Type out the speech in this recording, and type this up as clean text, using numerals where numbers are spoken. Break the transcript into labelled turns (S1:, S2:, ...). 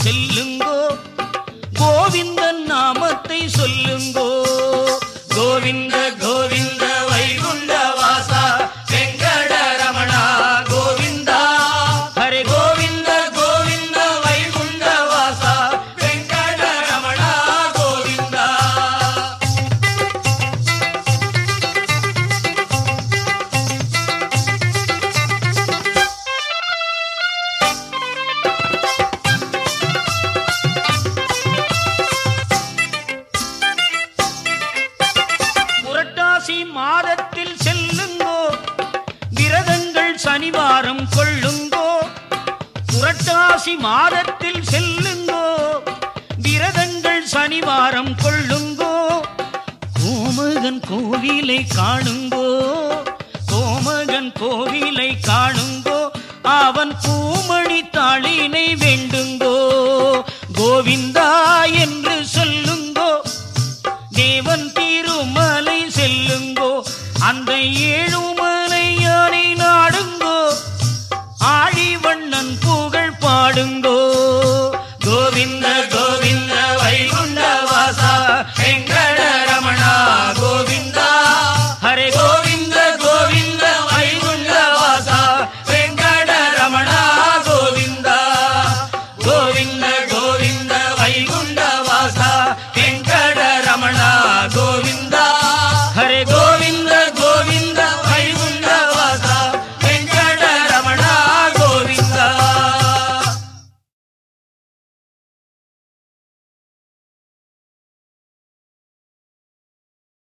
S1: செல்லுங்கோ, கோவிந்தன் நாமத்தை சொல்லுங்கோ. கோவிந்த கோவிந்த வைகுண்ட வாசா வெங்கடரமணா கோவிந்தா, ஹரே கோவிந்த கோவிந்த வைகுண்ட வாசா வெங்கடரமணா கோவிந்தா. புரட்டாசி மாதத்தில் செல்லுங்கோ, விரதங்கள் சனிவாரம் கொள்ளுங்கோ. புரட்டாசி மாதத்தில் செல்லுங்கோ, விரதங்கள் சனிவாரம் கொள்ளுங்கோ. கோமகன் கோவிலை காணுங்கோ, கோமகன் கோவிலை காணுங்கோ. அவன் பூமணி தாளினை வேண்டுங்கோ.